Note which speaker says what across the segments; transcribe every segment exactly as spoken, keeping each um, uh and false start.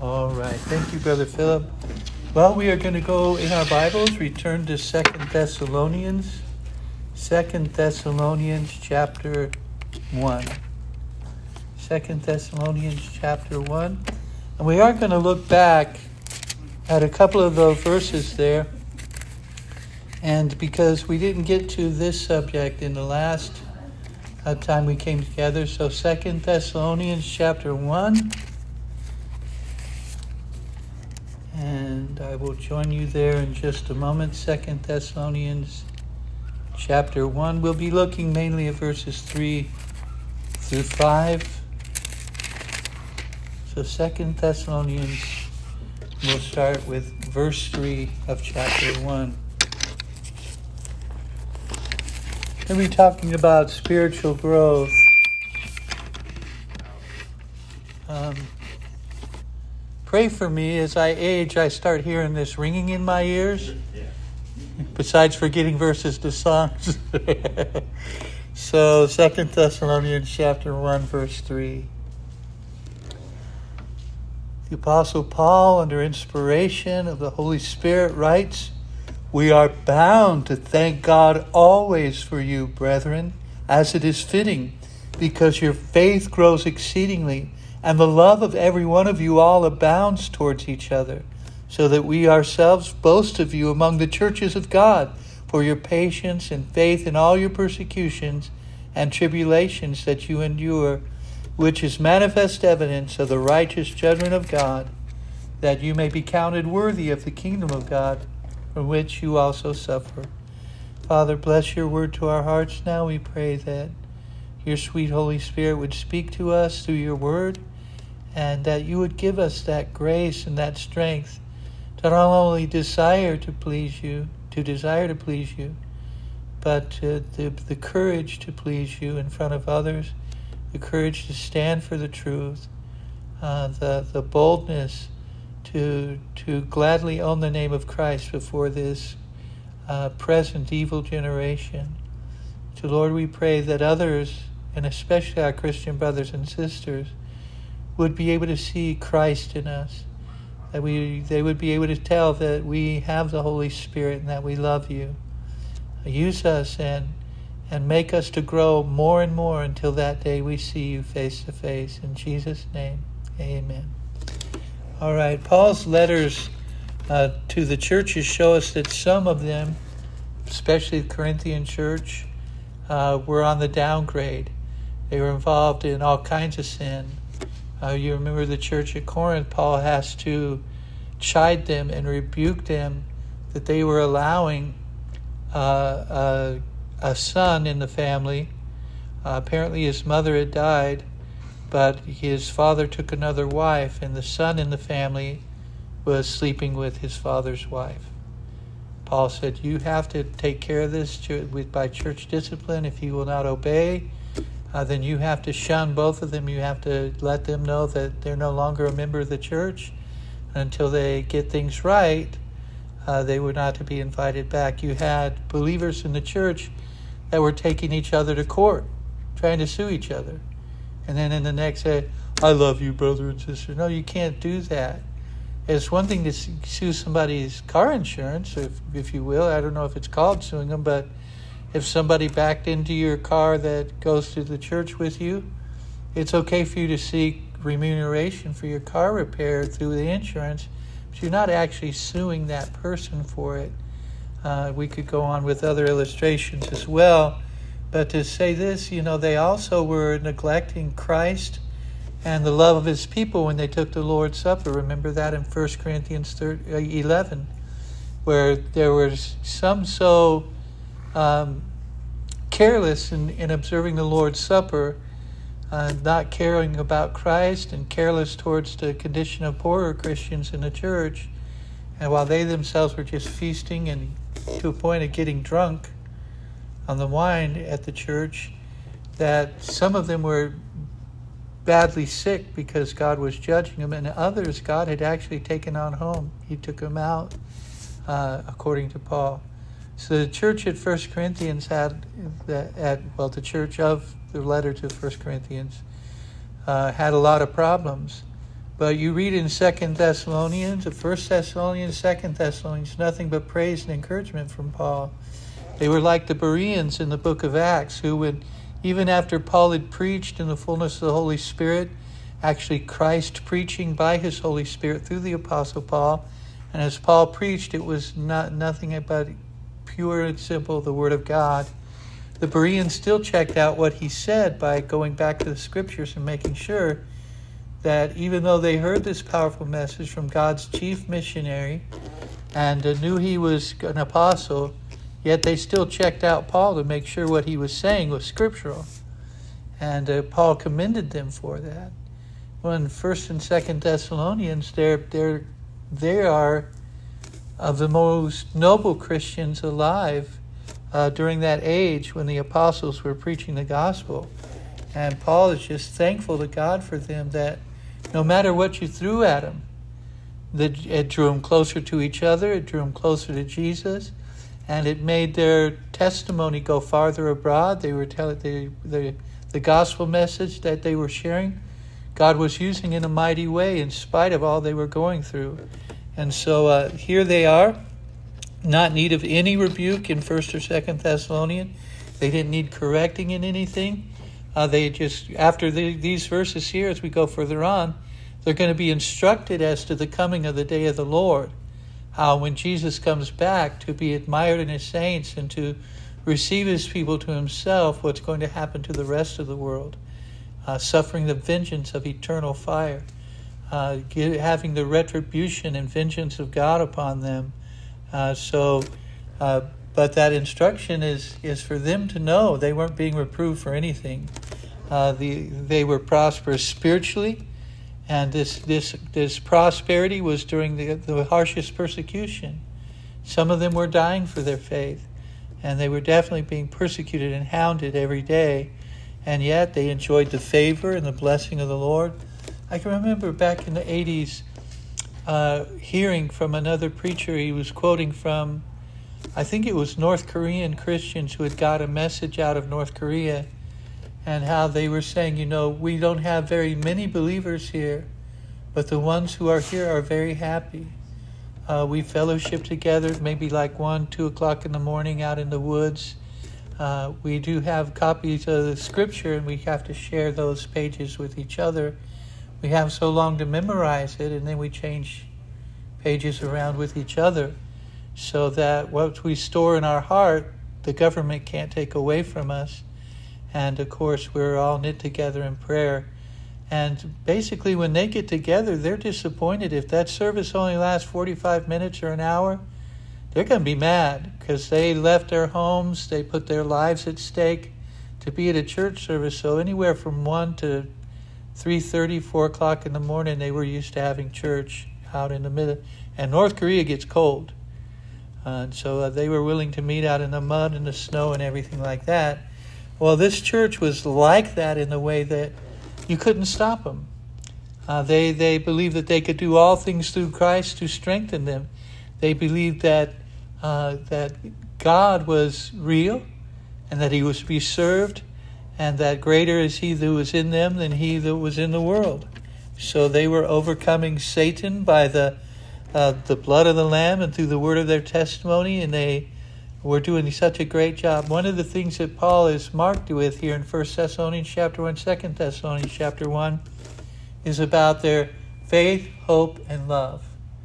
Speaker 1: All right. Thank you, Brother Philip. Well, we are going to go in our Bibles, return to Second Thessalonians. Second Thessalonians chapter one. Second Thessalonians chapter one. And we are going to look back at a couple of those verses there. And because we didn't get to this subject in the last uh, time we came together, so Second Thessalonians chapter one. And I will join you there in just a moment. Second Thessalonians chapter one. We'll be looking mainly at verses three through five. So Second Thessalonians, we'll start with verse three of chapter one. We'll be talking about spiritual growth. Um, pray for me as I age, I start hearing this ringing in my ears. Besides forgetting verses to songs. So Second Thessalonians chapter one, verse three. The Apostle Paul, under inspiration of the Holy Spirit, writes, "We are bound to thank God always for you, brethren, as it is fitting, because your faith grows exceedingly, and the love of every one of you all abounds towards each other, so that we ourselves boast of you among the churches of God, for your patience and faith in all your persecutions and tribulations that you endure, which is manifest evidence of the righteous judgment of God, that you may be counted worthy of the kingdom of God, from which you also suffer." Father, bless your word to our hearts now. We pray that your sweet Holy Spirit would speak to us through your word, and that you would give us that grace and that strength to not only desire to please you, to desire to please you, but uh, the, the courage to please you in front of others, the courage to stand for the truth, uh, the, the boldness to to gladly own the name of Christ before this uh, present evil generation. So Lord, we pray that others, and especially our Christian brothers and sisters, would be able to see Christ in us, that we they would be able to tell that we have the Holy Spirit and that we love you. Use us and and make us to grow more and more until that day we see you face to face. In Jesus' name, amen. All right, Paul's letters uh, to the churches show us that some of them, especially the Corinthian church, uh, were on the downgrade. They were involved in all kinds of sin. Uh, you remember the church at Corinth, Paul has to chide them and rebuke them that they were allowing uh, a, a son in the family. Uh, apparently his mother had died, but his father took another wife, and the son in the family was sleeping with his father's wife. Paul said, you have to take care of this by church discipline. If he will not obey, uh, then you have to shun both of them. You have to let them know that they're no longer a member of the church. Until they get things right, uh, they were not to be invited back. You had believers in the church that were taking each other to court, trying to sue each other. And then in the next day, I love you, brother and sister. No, you can't do that. It's one thing to sue somebody's car insurance, if if you will. I don't know if it's called suing them, but if somebody backed into your car that goes to the church with you, it's okay for you to seek remuneration for your car repair through the insurance, but you're not actually suing that person for it. Uh, we could go on with other illustrations as well. But to say this, you know, they also were neglecting Christ and the love of his people when they took the Lord's Supper. Remember that in First Corinthians eleven, where there was some so um, careless in, in observing the Lord's Supper, uh, not caring about Christ and careless towards the condition of poorer Christians in the church. And while they themselves were just feasting and to a point of getting drunk on the wine at the church, that some of them were badly sick because God was judging them, and others God had actually taken on home. He took them out, uh, according to Paul. So the church at First Corinthians had, the, at well, the church of the letter to First Corinthians uh, had a lot of problems. But you read in Second Thessalonians, First Thessalonians, Second Thessalonians, nothing but praise and encouragement from Paul. They were like the Bereans in the book of Acts, who would, even after Paul had preached in the fullness of the Holy Spirit, actually Christ preaching by his Holy Spirit through the Apostle Paul, and as Paul preached, it was not nothing but pure and simple, the Word of God. The Bereans still checked out what he said by going back to the Scriptures and making sure that even though they heard this powerful message from God's chief missionary and uh, knew he was an apostle, yet they still checked out Paul to make sure what he was saying was scriptural. And uh, Paul commended them for that. Well, in First and Second Thessalonians, they're, they're, they are of the most noble Christians alive uh, during that age when the apostles were preaching the gospel. And Paul is just thankful to God for them that no matter what you threw at them, that it drew them closer to each other, it drew them closer to Jesus, and it made their testimony go farther abroad. They were telling the, the, the gospel message that they were sharing, God was using in a mighty way in spite of all they were going through. And so uh, here they are, not in need of any rebuke in First or Second Thessalonians. They didn't need correcting in anything. Uh, they just, after the, these verses here, as we go further on, they're going to be instructed as to the coming of the day of the Lord. How when Jesus comes back to be admired in his saints and to receive his people to himself, what's going to happen to the rest of the world. Uh, suffering the vengeance of eternal fire. Uh, get, having the retribution and vengeance of God upon them. Uh, so, uh, but that instruction is, is for them to know they weren't being reproved for anything. Uh, the, they were prosperous spiritually, and this this this prosperity was during the, the harshest persecution. Some of them were dying for their faith, and they were definitely being persecuted and hounded every day, and yet they enjoyed the favor and the blessing of the Lord. I can remember back in the eighties uh, hearing from another preacher. He was quoting from, I think it was North Korean Christians who had got a message out of North Korea, and how they were saying, you know, we don't have very many believers here, but the ones who are here are very happy. Uh, we fellowship together, maybe like one, two o'clock in the morning out in the woods. Uh, we do have copies of the Scripture, and we have to share those pages with each other. We have so long to memorize it, and then we change pages around with each other, so that what we store in our heart, the government can't take away from us. And of course, we're all knit together in prayer. And basically, when they get together, they're disappointed. If that service only lasts forty-five minutes or an hour, they're going to be mad because they left their homes, they put their lives at stake to be at a church service. So anywhere from one to three thirty, four o'clock in the morning, they were used to having church out in the middle. And North Korea gets cold. Uh, and so uh, they were willing to meet out in the mud and the snow and everything like that. Well, this church was like that in the way that you couldn't stop them. Uh, they they believed that they could do all things through Christ to strengthen them. They believed that uh, that God was real and that he was to be served, and that greater is he that was in them than he that was in the world. So they were overcoming Satan by the uh, the blood of the Lamb and through the word of their testimony, and they were doing such a great job. One of the things that Paul is marked with here in First Thessalonians chapter one, Second Thessalonians chapter one, is about their faith, hope, and love.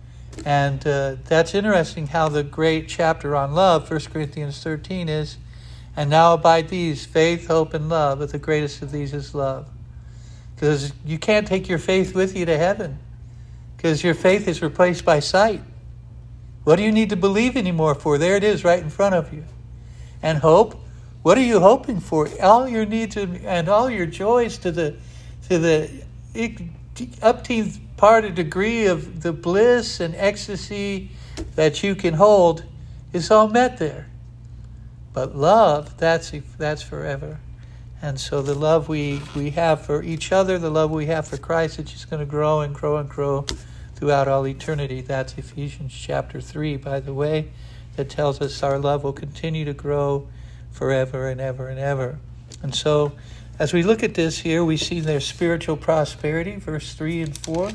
Speaker 1: And uh, that's interesting how the great chapter on love, First Corinthians thirteen, is, and now abide these, faith, hope, and love, but the greatest of these is love. Because you can't take your faith with you to heaven, because your faith is replaced by sight. What do you need to believe anymore for? There it is right in front of you. And hope? What are you hoping for? All your needs and all your joys to the to the upteenth part of degree of the bliss and ecstasy that you can hold is all met there. But love, that's that's forever. And so the love we, we have for each other, the love we have for Christ, it's just going to grow and grow and grow throughout all eternity. That's Ephesians chapter three, by the way, that tells us our love will continue to grow forever and ever and ever. And so as we look at this here, we see their spiritual prosperity, verse three and four.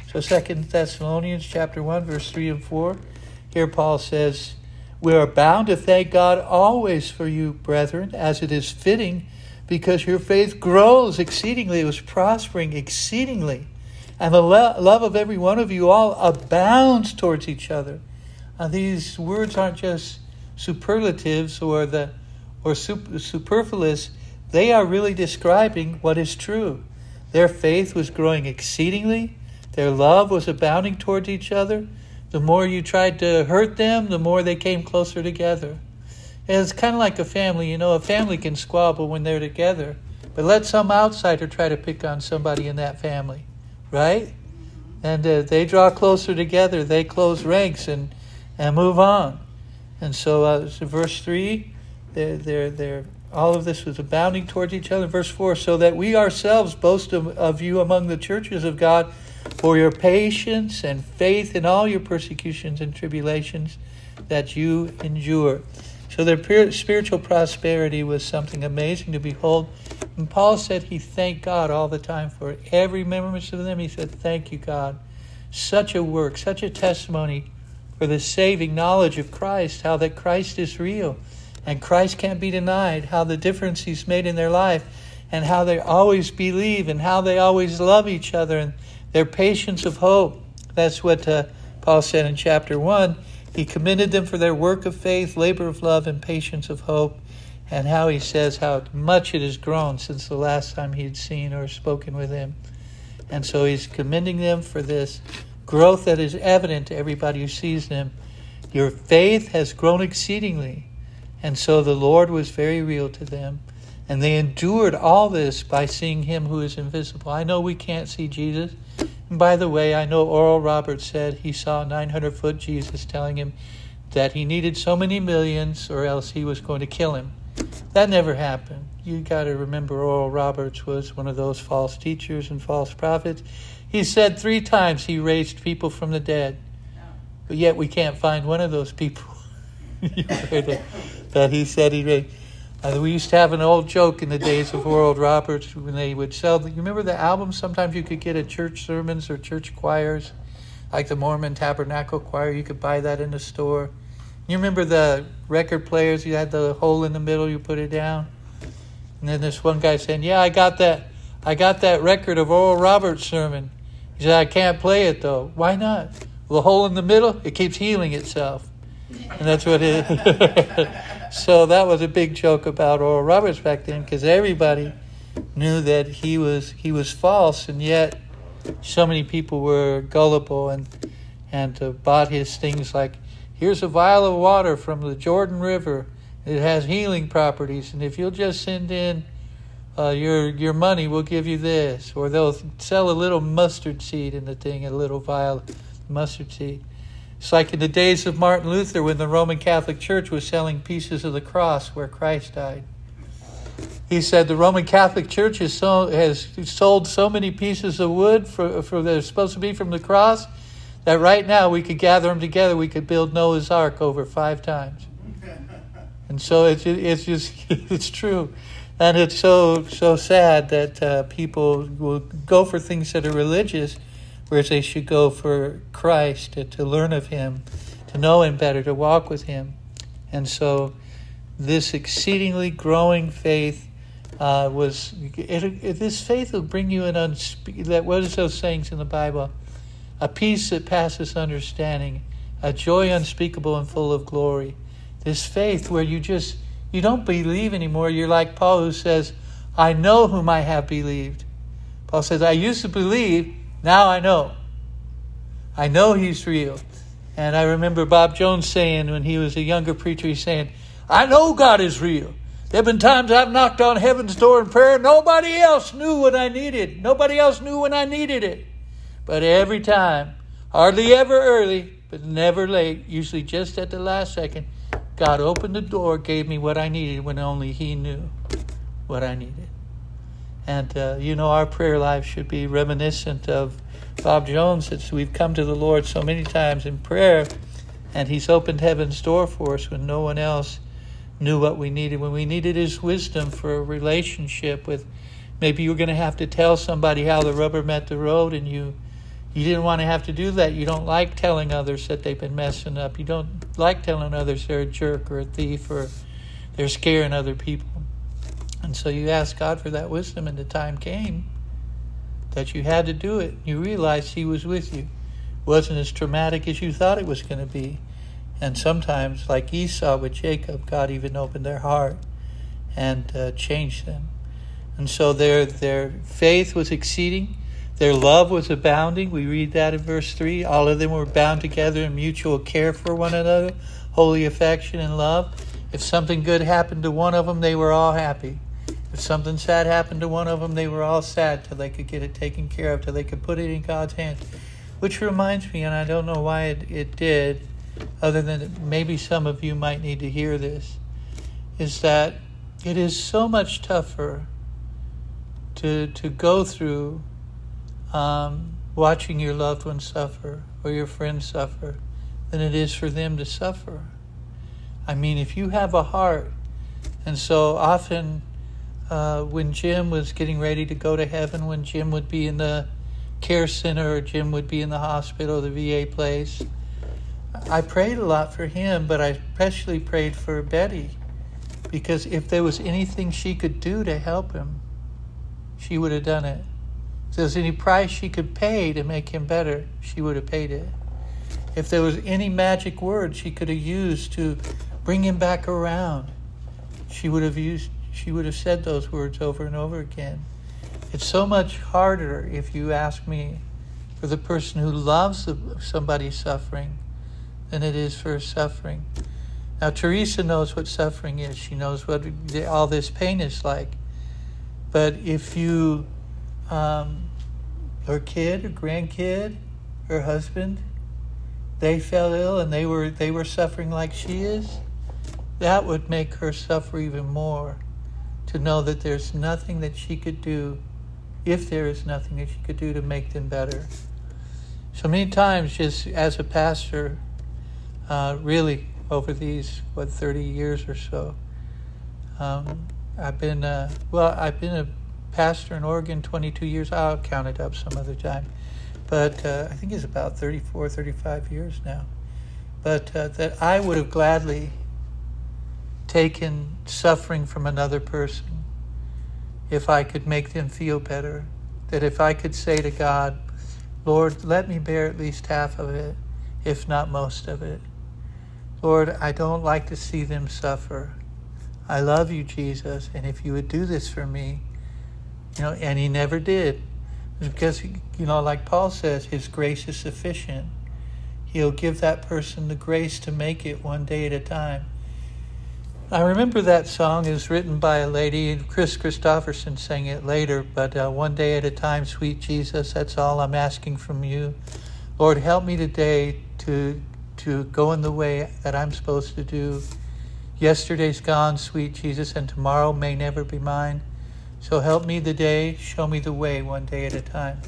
Speaker 1: So Second Thessalonians chapter one, verse three and four. Here Paul says, we are bound to thank God always for you, brethren, as it is fitting, because your faith grows exceedingly. It was prospering exceedingly. And the lo- love of every one of you all abounds towards each other. Now, these words aren't just superlatives or the or super, superfluous. They are really describing what is true. Their faith was growing exceedingly. Their love was abounding towards each other. The more you tried to hurt them, the more they came closer together. And it's kind of like a family. You know, a family can squabble when they're together. But let some outsider try to pick on somebody in that family, right? And uh, they draw closer together. They close ranks and, and move on. And so, uh, so verse three, they're, they're, they're, all of this was abounding towards each other. Verse four, so that we ourselves boast of, of you among the churches of God for your patience and faith in all your persecutions and tribulations that you endure. So their spiritual prosperity was something amazing to behold. And Paul said he thanked God all the time for every remembrance of them. He said, thank you, God. Such a work, such a testimony for the saving knowledge of Christ, how that Christ is real and Christ can't be denied, how the difference he's made in their life, and how they always believe and how they always love each other and their patience of hope. That's what uh, Paul said in chapter one. He commended them for their work of faith, labor of love, and patience of hope, and how he says how much it has grown since the last time he had seen or spoken with him. And so he's commending them for this growth that is evident to everybody who sees them. Your faith has grown exceedingly. And so the Lord was very real to them. And they endured all this by seeing him who is invisible. I know we can't see Jesus. And by the way, I know Oral Roberts said he saw a nine hundred foot Jesus telling him that he needed so many millions or else he was going to kill him. That never happened. You got to remember Oral Roberts was one of those false teachers and false prophets. He said three times he raised people from the dead. But yet we can't find one of those people that, that he said he raised. Uh, we used to have an old joke in the days of Oral Roberts when they would sell. The, you remember the albums sometimes you could get at church sermons or church choirs, like the Mormon Tabernacle Choir. You could buy that in the store. You remember the record players? You had the hole in the middle. You put it down, and then this one guy saying, "Yeah, I got that. I got that record of Oral Roberts' sermon." He said, "I can't play it though. Why not?" Well, the hole in the middle, it keeps healing itself, and that's what it is. So that was a big joke about Oral Roberts back then, because everybody knew that he was he was false, and yet so many people were gullible and and uh, bought his things like, here's a vial of water from the Jordan River. It has healing properties, and if you'll just send in uh, your your money, we'll give you this. Or they'll sell a little mustard seed in the thing, a little vial of mustard seed. It's like in the days of Martin Luther when the Roman Catholic Church was selling pieces of the cross where Christ died. He said the Roman Catholic Church has, so, has sold so many pieces of wood for, for that are supposed to be from the cross that right now we could gather them together. We could build Noah's Ark over five times. And so it's it's just it's true, and it's so so sad that uh, people will go for things that are religious, whereas they should go for Christ, to, to learn of him, to know him better, to walk with him. And so this exceedingly growing faith uh, was, it, it, this faith will bring you an unspe- that what is those sayings in the Bible? A peace that passes understanding, a joy unspeakable and full of glory. This faith where you just, you don't believe anymore. You're like Paul, who says, I know whom I have believed. Paul says, I used to believe, now I know. I know he's real. And I remember Bob Jones saying when he was a younger preacher, he's saying, I know God is real. There have been times I've knocked on heaven's door in prayer. Nobody else knew what I needed. Nobody else knew when I needed it. But every time, hardly ever early, but never late, usually just at the last second, God opened the door, gave me what I needed when only he knew what I needed. And, uh, you know, our prayer life should be reminiscent of Bob Jones. It's, we've come to the Lord so many times in prayer, and he's opened heaven's door for us when no one else knew what we needed. When we needed his wisdom for a relationship with, maybe you were going to have to tell somebody how the rubber met the road, and you You didn't want to have to do that. You don't like telling others that they've been messing up. You don't like telling others they're a jerk or a thief or they're scaring other people. And so you asked God for that wisdom, and the time came that you had to do it. You realized he was with you. It wasn't as traumatic as you thought it was going to be. And sometimes, like Esau with Jacob, God even opened their heart and uh, changed them. And so their their faith was exceeding. Their love was abounding. We read that in verse three. All of them were bound together in mutual care for one another, holy affection and love. If something good happened to one of them, they were all happy. If something sad happened to one of them, they were all sad till they could get it taken care of, till they could put it in God's hands. Which reminds me, and I don't know why it, it did, other than maybe some of you might need to hear this, is that it is so much tougher to to go through um, watching your loved ones suffer or your friends suffer than it is for them to suffer. I mean, if you have a heart, and so often uh, when Jim was getting ready to go to heaven, when Jim would be in the care center or Jim would be in the hospital, the V A place, I prayed a lot for him, but I especially prayed for Betty, because if there was anything she could do to help him, she would have done it. If there was any price she could pay to make him better, she would have paid it. If there was any magic word she could have used to bring him back around, she would have used. She would have said those words over and over again. It's so much harder, if you ask me, for the person who loves somebody suffering than it is for suffering. Now, Teresa knows what suffering is. She knows what all this pain is like. But if you, um, her kid, her grandkid, her husband, they fell ill and they were they were suffering like she is, that would make her suffer even more, to know that there's nothing that she could do, if there is nothing that she could do to make them better. So many times, just as a pastor, uh, really over these, what, thirty years or so, um, I've been, uh, well, I've been a pastor in Oregon twenty-two years. I'll count it up some other time. But uh, I think it's about thirty-four, thirty-five years now. But uh, that I would have gladly taken suffering from another person if I could make them feel better. That if I could say to God, Lord, let me bear at least half of it, if not most of it. Lord, I don't like to see them suffer. I love you, Jesus, and if you would do this for me, you know, and he never did. Because, you know, like Paul says, his grace is sufficient. He'll give that person the grace to make it one day at a time. I remember that song is written by a lady, and Chris Christopherson sang it later, but uh, one day at a time, sweet Jesus, that's all I'm asking from you. Lord, help me today to to go in the way that I'm supposed to do. Yesterday's gone, sweet Jesus, and tomorrow may never be mine. So help me today, show me the way one day at a time.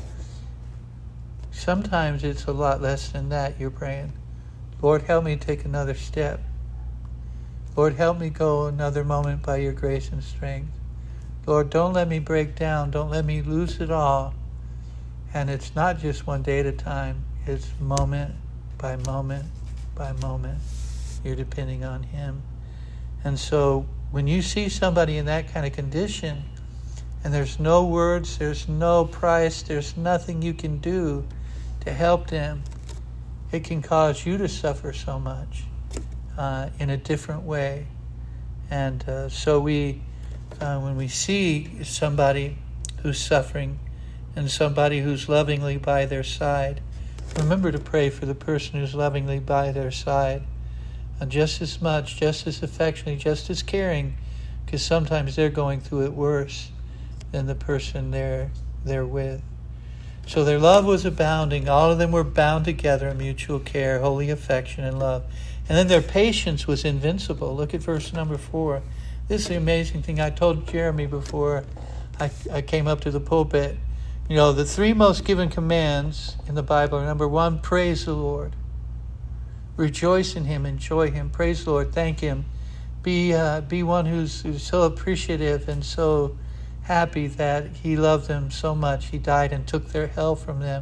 Speaker 1: Sometimes it's a lot less than that you're praying. Lord, help me take another step. Lord, help me go another moment by your grace and strength. Lord, don't let me break down. Don't let me lose it all. And it's not just one day at a time. It's moment by moment by moment. You're depending on him. And so when you see somebody in that kind of condition, and there's no words, there's no price, there's nothing you can do to help them, it can cause you to suffer so much uh, in a different way. And uh, so we, uh, when we see somebody who's suffering and somebody who's lovingly by their side, remember to pray for the person who's lovingly by their side. And just as much, just as affectionately, just as caring, because sometimes they're going through it worse than the person they're, they're with. So their love was abounding. All of them were bound together in mutual care, holy affection, and love. And then their patience was invincible. Look at verse number four. This is the amazing thing. I told Jeremy before I, I came up to the pulpit. You know, the three most given commands in the Bible are, number one, praise the Lord. Rejoice in him, enjoy him. Praise the Lord, thank him. Be uh, be one who's, who's so appreciative and so happy that he loved them so much. He died and took their hell from them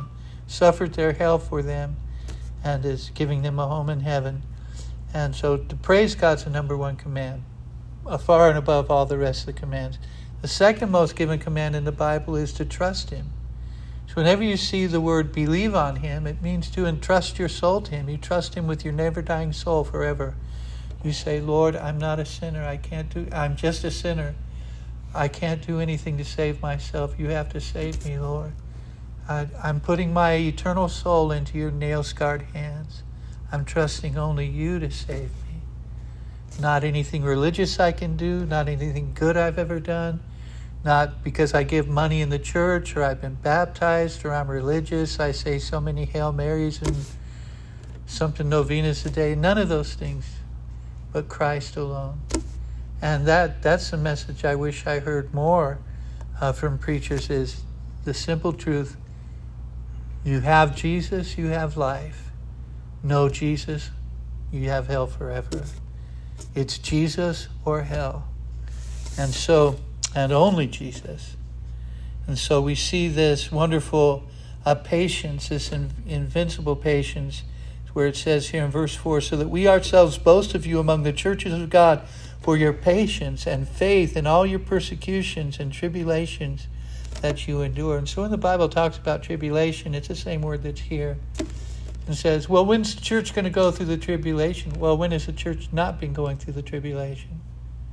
Speaker 1: suffered their hell for them and is giving them a home in heaven. And so to praise God's the number one command, far and above all the rest of the commands. The second most given command in the Bible is to trust him. So whenever you see the word believe on him, it means to entrust your soul to him. You trust him with your never-dying soul forever. You say, Lord, I'm not a sinner. I can't do, I'm just a sinner. I can't do anything to save myself. You have to save me, Lord. I, I'm putting my eternal soul into your nail-scarred hands. I'm trusting only you to save me. Not anything religious I can do, not anything good I've ever done, not because I give money in the church or I've been baptized or I'm religious. I say so many Hail Marys and something novenas a day. None of those things, but Christ alone. And that that's the message I wish I heard more uh, from preachers, is the simple truth. You have Jesus, you have life. No Jesus, you have hell forever. It's Jesus or hell. And so, and only Jesus. And so we see this wonderful uh, patience, this in, invincible patience, where it says here in verse four, so that we ourselves boast of you among the churches of God for your patience and faith in all your persecutions and tribulations that you endure. And so when the Bible talks about tribulation, it's the same word that's here. And says, well, when's the church going to go through the tribulation? Well, when has the church not been going through the tribulation?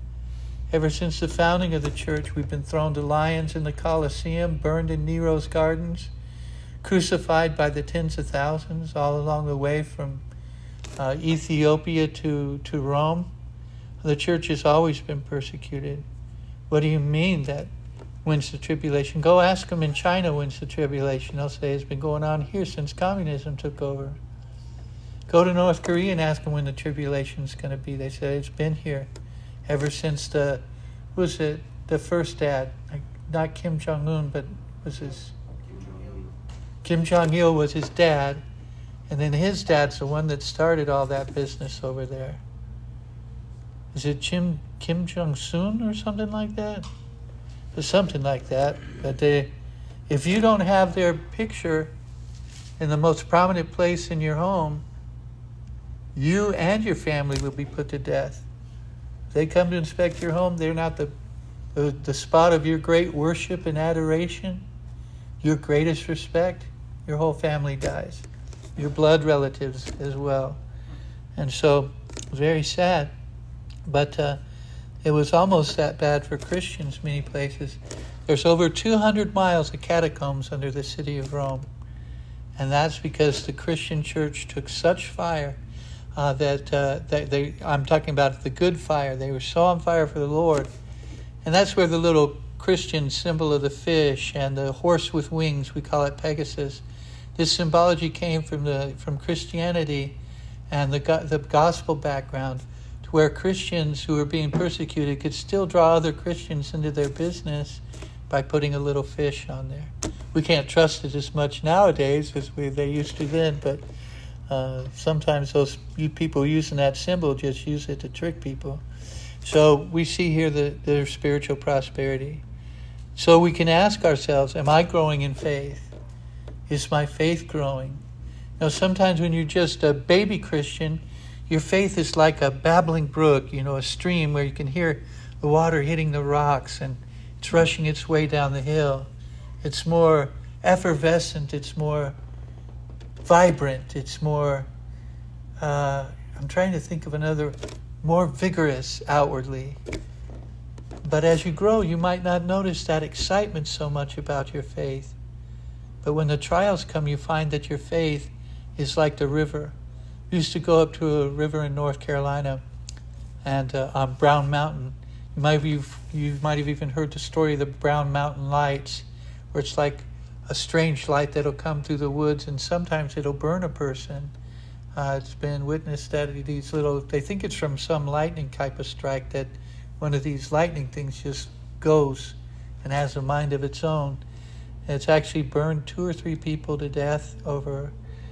Speaker 1: Ever since the founding of the church, we've been thrown to lions in the Colosseum, burned in Nero's gardens, crucified by the tens of thousands all along the way from uh, Ethiopia to, to Rome. The church has always been persecuted. What do you mean that when's the tribulation? Go ask them in China when's the tribulation. They'll say it's been going on here since communism took over. Go to North Korea and ask them when the tribulation's going to be. They say it's been here ever since the, who was it, the first dad, like not Kim Jong-un, but was his, Kim Jong-il was his dad, and then his dad's the one that started all that business over there. Is it Kim, Kim Jong-sun or something like that? Or something like that. But they, if you don't have their picture in the most prominent place in your home, you and your family will be put to death. If they come to inspect your home, they're not the, the, the spot of your great worship and adoration, your greatest respect, your whole family dies. Your blood relatives as well. And so, very sad. But uh, it was almost that bad for Christians many places. There's over two hundred miles of catacombs under the city of Rome. And that's because the Christian church took such fire uh, that uh, they, they, I'm talking about the good fire. They were so on fire for the Lord. And that's where the little Christian symbol of the fish and the horse with wings, we call it Pegasus, this symbology came from the from Christianity and the the gospel background, to where Christians who were being persecuted could still draw other Christians into their business by putting a little fish on there. We can't trust it as much nowadays as we they used to then, but uh, sometimes those you people using that symbol just use it to trick people. So we see here the, their spiritual prosperity. So we can ask ourselves, am I growing in faith? Is my faith growing? Now, sometimes when you're just a baby Christian, your faith is like a babbling brook, you know, a stream where you can hear the water hitting the rocks and it's rushing its way down the hill. It's more effervescent. It's more vibrant. It's more, uh, I'm trying to think of another, more vigorous outwardly. But as you grow, you might not notice that excitement so much about your faith. But when the trials come, you find that your faith is like the river. We used to go up to a river in North Carolina, and uh, on Brown Mountain. You might, have, you might have even heard the story of the Brown Mountain lights, where it's like a strange light that'll come through the woods, and sometimes it'll burn a person. Uh, it's been witnessed that these little, they think it's from some lightning type of strike, that one of these lightning things just goes and has a mind of its own. It's actually burned two or three people to death over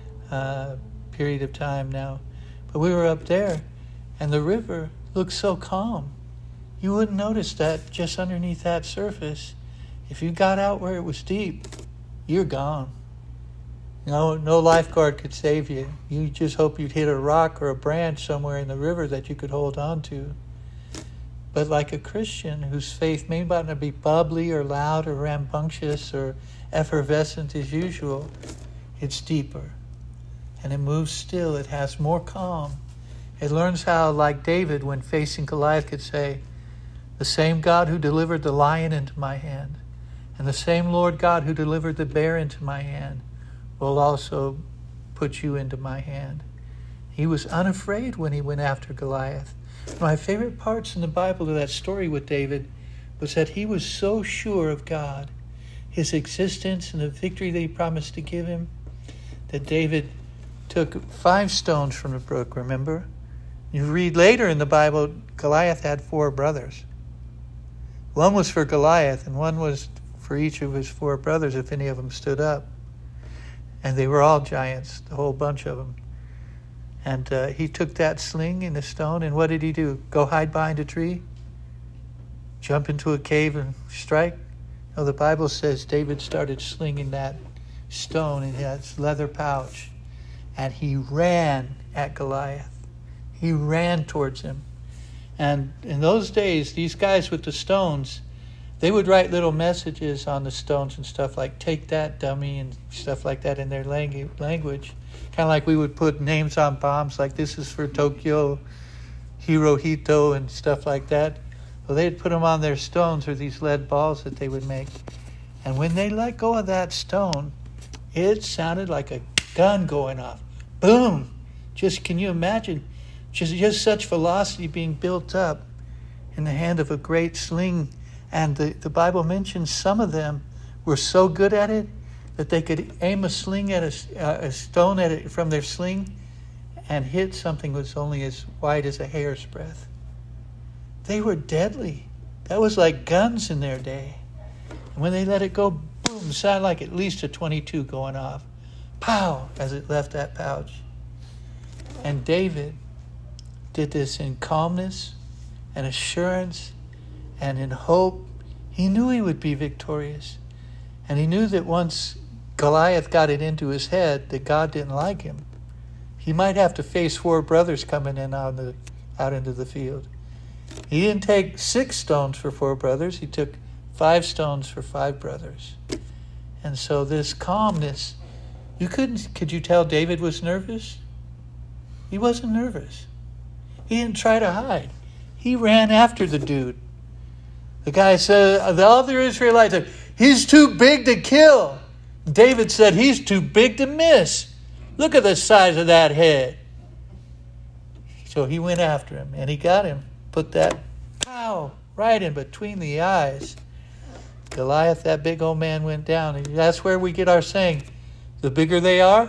Speaker 1: a period of time now. But we were up there, and the river looked so calm. You wouldn't notice that just underneath that surface. If you got out where it was deep, you're gone. No, no lifeguard could save you. You just hope you'd hit a rock or a branch somewhere in the river that you could hold on to. But like a Christian whose faith may not be bubbly or loud or rambunctious or effervescent as usual, it's deeper. And it moves still. It has more calm. It learns how, like David, when facing Goliath, could say, the same God who delivered the lion into my hand, and the same Lord God who delivered the bear into my hand, will also put you into my hand. He was unafraid when he went after Goliath. One of my favorite parts in the Bible of that story with David was that he was so sure of God, his existence and the victory that he promised to give him, that David took five stones from the brook, remember? You read later in the Bible, Goliath had four brothers. One was for Goliath, and one was for each of his four brothers, if any of them stood up. And they were all giants, the whole bunch of them. And uh, he took that sling and the stone, and what did he do? Go hide behind a tree? Jump into a cave and strike? No, the Bible says David started slinging that stone in his leather pouch, and he ran at Goliath. He ran towards him. And in those days, these guys with the stones, they would write little messages on the stones and stuff like, take that, dummy, and stuff like that in their langu- language. Kind of like we would put names on bombs, like this is for Tokyo, Hirohito, and stuff like that. Well, they'd put them on their stones, or these lead balls that they would make. And when they let go of that stone, it sounded like a gun going off. Boom! Just, can you imagine? Just, just such velocity being built up in the hand of a great sling. And the, the Bible mentions some of them were so good at it that they could aim a sling at a, uh, a stone at it from their sling and hit something that was only as wide as a hair's breadth. They were deadly. That was like guns in their day. And when they let it go, boom, sounded like at least a twenty-two going off. Pow, as it left that pouch. And David did this in calmness and assurance and in hope. He knew he would be victorious. And he knew that once Goliath got it into his head that God didn't like him, he might have to face four brothers coming in out, the, out into the field. He didn't take six stones for four brothers. He took five stones for five brothers. And so this calmness, you couldn't, could you tell David was nervous? He wasn't nervous. He didn't try to hide. He ran after the dude. The guy said, the other Israelites said, he's too big to kill. David said, he's too big to miss. Look at the size of that head. So he went after him, and he got him. Put that, pow, right in between the eyes. Goliath, that big old man, went down. And that's where we get our saying, the bigger they are,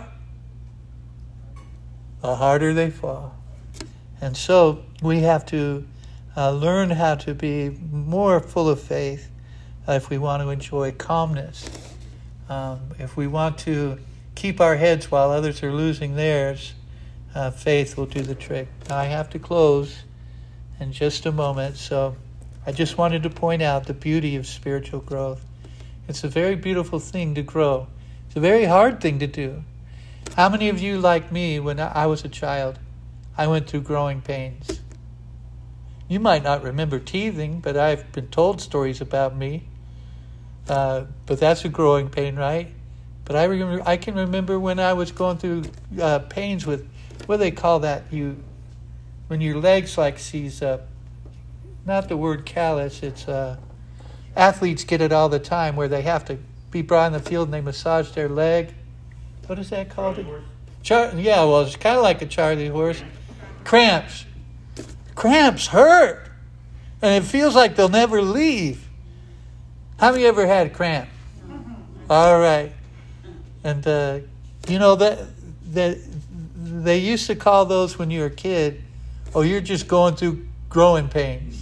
Speaker 1: the harder they fall. And so we have to uh, learn how to be more full of faith uh, if we want to enjoy calmness. Um, if we want to keep our heads while others are losing theirs, uh, faith will do the trick. Now, I have to close in just a moment, so I just wanted to point out the beauty of spiritual growth. It's a very beautiful thing to grow. It's a very hard thing to do. How many of you, like me, when I was a child, I went through growing pains? You might not remember teething, but I've been told stories about me. Uh, but that's a growing pain, right? But I remember, I can remember when I was going through uh, pains with, what do they call that? You, when your legs like seize up. Not the word callus. It's uh, athletes get it all the time where they have to be brought in the field and they massage their leg. What is that called? Char- yeah, well, it's kind of like a Charlie horse. Cramps. Cramps hurt. And it feels like they'll never leave. How many ever had cramp? All right. And, uh, you know, that, that they used to call those when you were a kid, oh, you're just going through growing pains.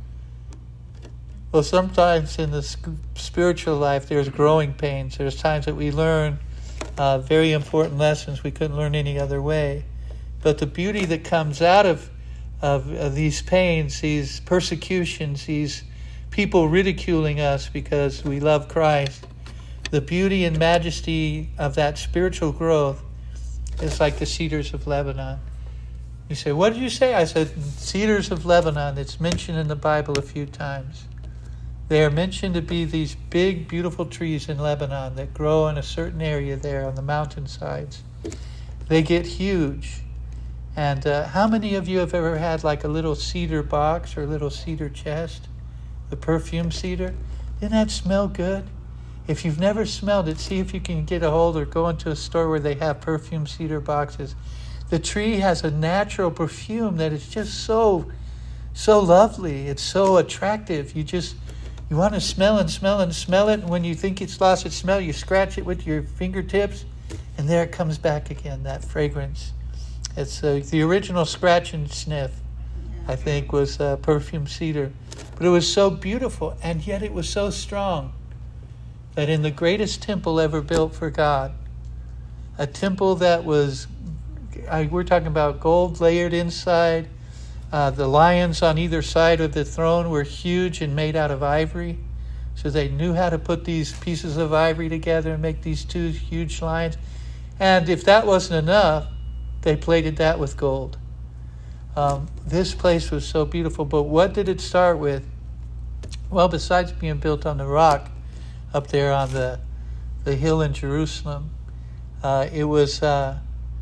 Speaker 1: Well, sometimes in the spiritual life, there's growing pains. There's times that we learn uh, very important lessons we couldn't learn any other way. But the beauty that comes out of, of, of these pains, these persecutions, these people ridiculing us because we love Christ, the beauty and majesty of that spiritual growth is like the cedars of Lebanon. You say, what did you say? I said, cedars of Lebanon. It's mentioned in the Bible a few times. They are mentioned to be these big, beautiful trees in Lebanon that grow in a certain area there on the mountainsides. They get huge. And uh, how many of you have ever had like a little cedar box or a little cedar chest? The perfume cedar? Didn't that smell good? If you've never smelled it, see if you can get a hold or go into a store where they have perfume cedar boxes. The tree has a natural perfume that is just so, so lovely. It's so attractive. You just, you want to smell and smell and smell it. And when you think it's lost its smell, you scratch it with your fingertips. And there it comes back again, that fragrance. It's uh, the original scratch and sniff, I think, was uh, perfume cedar. But it was so beautiful, and yet it was so strong that in the greatest temple ever built for God, a temple that was, I, we're talking about gold layered inside. Uh, the lions on either side of the throne were huge and made out of ivory. So they knew how to put these pieces of ivory together and make these two huge lions. And if that wasn't enough, they plated that with gold. Um, this place was so beautiful. But what did it start with? Well, besides being built on the rock up there on the, the hill in Jerusalem, uh, it was uh,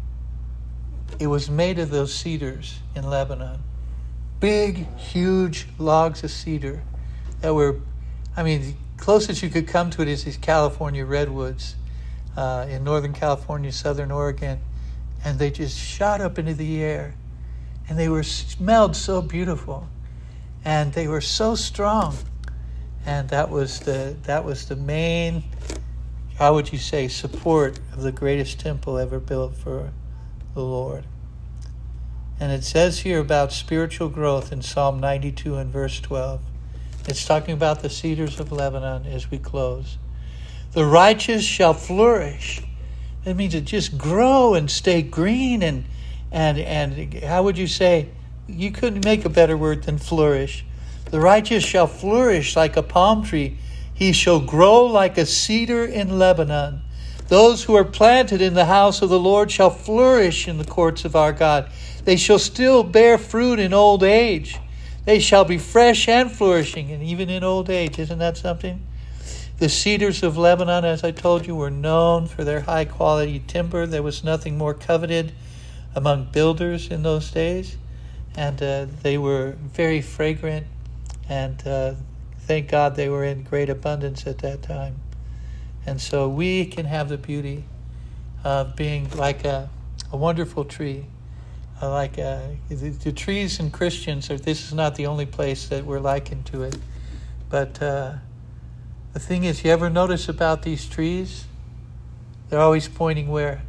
Speaker 1: it was made of those cedars in Lebanon. Big, huge logs of cedar that were, I mean, the closest you could come to it is these California redwoods uh, in Northern California, Southern Oregon. And they just shot up into the air. And they were smelled so beautiful. And they were so strong. And that was the that was the main, how would you say, support of the greatest temple ever built for the Lord. And it says here about spiritual growth in Psalm ninety-two and verse twelve. It's talking about the cedars of Lebanon as we close. The righteous shall flourish. That means it just grow and stay green and and and how would you say? You couldn't make a better word than flourish. The righteous shall flourish like a palm tree. He shall grow like a cedar in Lebanon. Those who are planted in the house of the Lord shall flourish in the courts of our God. They shall still bear fruit in old age. They shall be fresh and flourishing, and even in old age. Isn't that something? The cedars of Lebanon, as I told you, were known for their high-quality timber. There was nothing more coveted among builders in those days. And uh, they were very fragrant. And uh, thank God they were in great abundance at that time. And so we can have the beauty of being like a, a wonderful tree. Uh, like a, the, the trees and Christians, are, this is not the only place that we're likened to it. But uh, the thing is, you ever notice about these trees? They're always pointing where?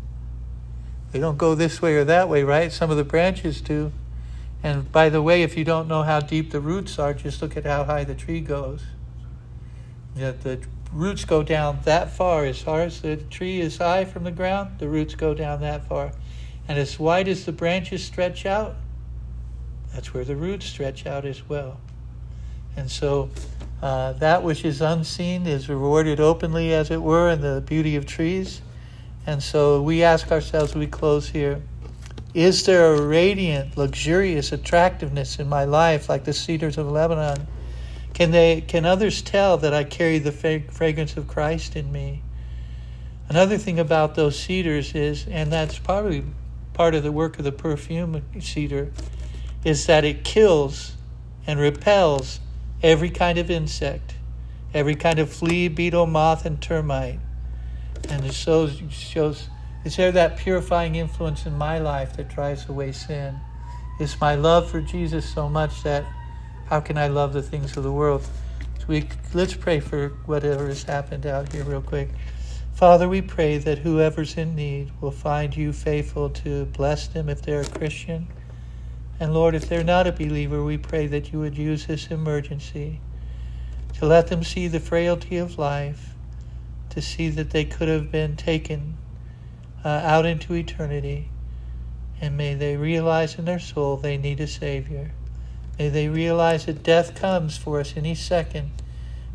Speaker 1: They don't go this way or that way, right? Some of the branches do. And by the way, if you don't know how deep the roots are, just look at how high the tree goes. Yeah, the roots go down that far. As far as the tree is high from the ground, the roots go down that far. And as wide as the branches stretch out, that's where the roots stretch out as well. And so uh, that which is unseen is rewarded openly, as it were, in the beauty of trees. And so we ask ourselves, we close here, is there a radiant, luxurious attractiveness in my life like the cedars of Lebanon? Can they? Can others tell that I carry the fragrance of Christ in me? Another thing about those cedars is, and that's probably part of the work of the perfume cedar, is that it kills and repels every kind of insect, every kind of flea, beetle, moth, and termite. And it shows, shows is there that purifying influence in my life that drives away sin? Is my love for Jesus so much that how can I love the things of the world? So we, let's pray for whatever has happened out here real quick. Father, we pray that whoever's in need will find you faithful to bless them if they're a Christian. And Lord, if they're not a believer, we pray that you would use this emergency to let them see the frailty of life, to see that they could have been taken uh, out into eternity. And may they realize in their soul they need a Savior. May they realize that death comes for us any second.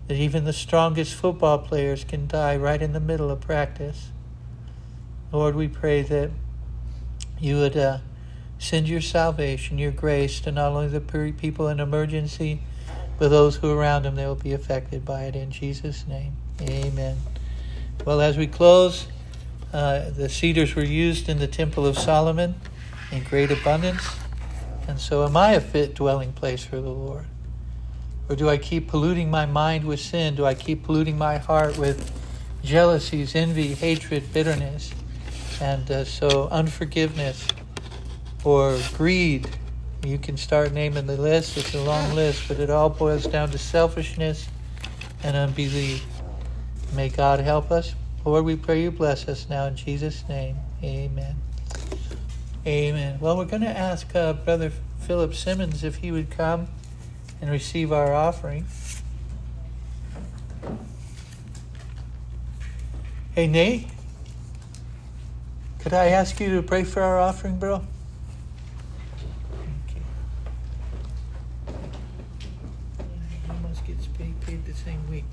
Speaker 1: that even the strongest football players can die right in the middle of practice. Lord, we pray that you would uh, send your salvation, your grace to not only the people in emergency, but those who are around them that will be affected by it. In Jesus' name, amen. Well, as we close, uh, the cedars were used in the Temple of Solomon in great abundance. And so am I a fit dwelling place for the Lord? Or do I keep polluting my mind with sin? Do I keep polluting my heart with jealousies, envy, hatred, bitterness, and uh, so unforgiveness or greed? You can start naming the list. It's a long list, but it all boils down to selfishness and unbelief. May God help us. Lord, we pray you bless us now in Jesus' name. Amen. Amen. Well, we're going to ask uh, Brother Philip Simmons if he would come and receive our offering. Hey, Nate, could I ask you to pray for our offering, bro? Okay. He almost gets paid, paid the same week.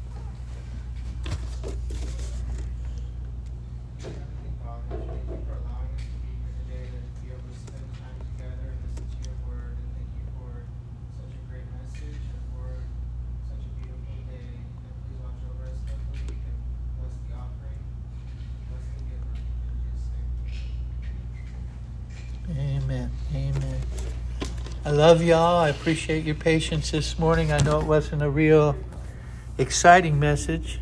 Speaker 1: Amen. Amen. I love y'all. I appreciate your patience this morning. I know it wasn't a real exciting message.